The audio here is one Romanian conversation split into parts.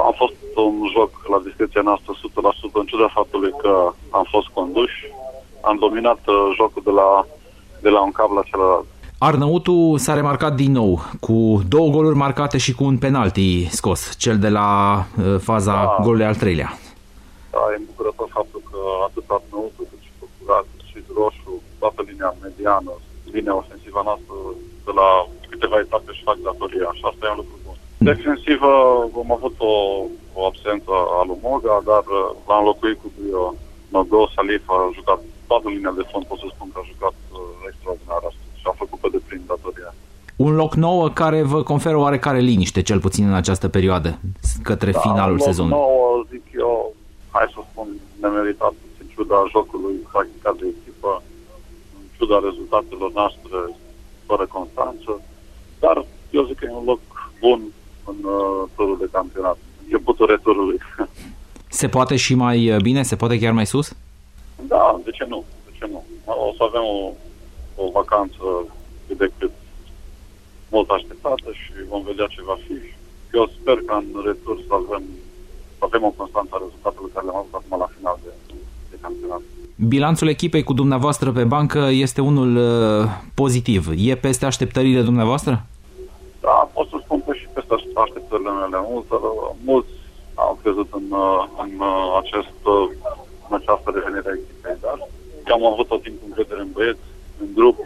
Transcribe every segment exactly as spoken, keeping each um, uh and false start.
A fost un joc la discreția noastră o sută la sută, în ciuda faptului că am fost conduși. Am dominat uh, jocul de la, de la un cap la celălalt. Arnăutul s-a remarcat din nou cu două goluri marcate și cu un penalti scos, cel de la uh, faza da. golului al treilea. Da, e îmbucurător faptul că atât Arnăutul cât și Procuratul, cât și Roșu, toată linia mediană, linia ofensivă noastră de la câteva etape și fac datoria și asta e un lucru bun. Defensivă am avut o, o absență a lui Moga, dar l-am înlocuit cu Bio. Nogdo Salif a jucat toată linia de fond, pot să spun că a jucat uh, extraordinar astăzi și a făcut pe deplin datoria. Un loc nou care vă conferă oarecare liniște, cel puțin în această perioadă, către da, finalul sezonului. Un loc nou, zic eu, hai să spun, nemeritat, în ciuda jocului practicat de echipă, în ciuda rezultatelor noastre, fără constanță, dar eu zic că e un loc bun în uh, turul de campionat, începutul returului. Se poate și mai bine? Se poate chiar mai sus? Da, de ce nu? De ce nu? O să avem o, o vacanță cât de cât mult așteptată și vom vedea ce va fi. Eu sper că în retur să avem, să avem o constanță a rezultatelor care le-am avut acum la final de, de campionat. Bilanțul echipei cu dumneavoastră pe bancă este unul uh, pozitiv. E peste așteptările dumneavoastră? Da, pot să spun că și peste așteptările mele. Mulți, mulți au crezut în, în, acest, în această revenire a echipei, dar eu am avut tot timpul încredere în băieți, în grup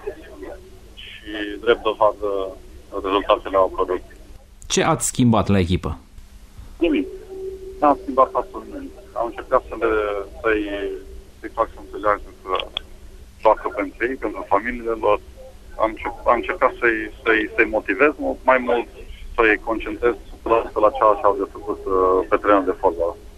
și drept dovadă rezultatele au apărut. Ce ați schimbat la echipă? Nimic. N-am schimbat absolut nimic. Am încercat să le, să-i, să-i fac să înțeleagă că joacă pentru ei, pentru familiile lor. Am încercat, am încercat să-i, să-i, să-i motivez mai mult și să-i concentrez la ceea ce au de făcut pe terenul de fotbal.